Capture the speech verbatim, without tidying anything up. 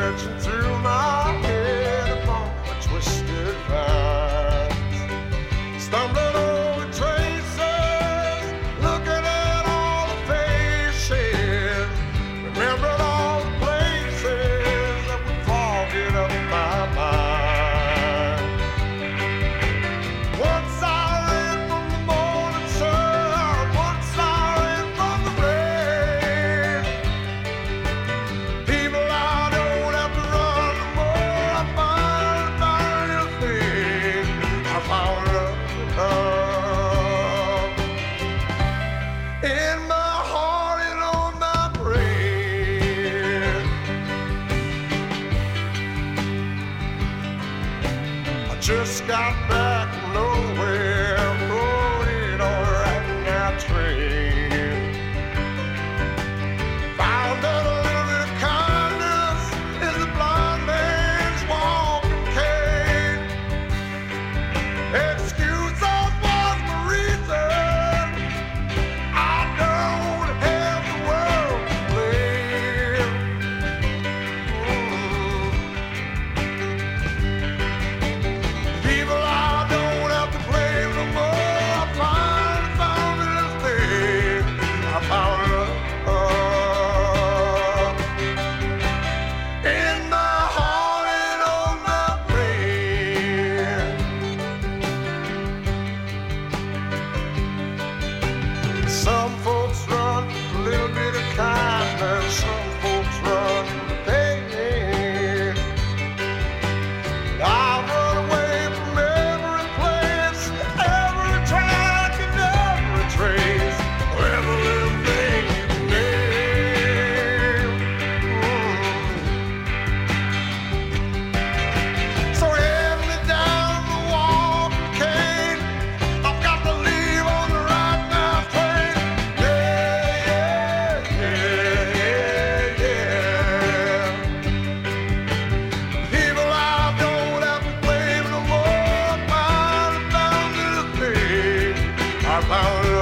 searching through my head upon a twisted vines, stumbling over traces, looking at all the faces, remembering all the places that would fog up my mind. Once I ran from the morning sun, once I ran from the rain. People, I don't have to run no more. I found, found a thing. I found love in my heart and on my brain. I just got back from nowhere, rode in on a right train. Found that a little bit of kindness is the blind man's walking cane. Excuses was my reason. I don't have the world to blame. People, I don't have to blame no more. I finally found this thing. I found love in my heart and on my brain. Some folks run a little bit of kindness, some folks run the pain. I run away from every place, every track and every trace, every little thing you can name. Mm. So hand me down the walking cane. I've got to leave on the right now train. Yeah, yeah, yeah, yeah, yeah. People, I don't have to blame no more. I finally found this thing. I found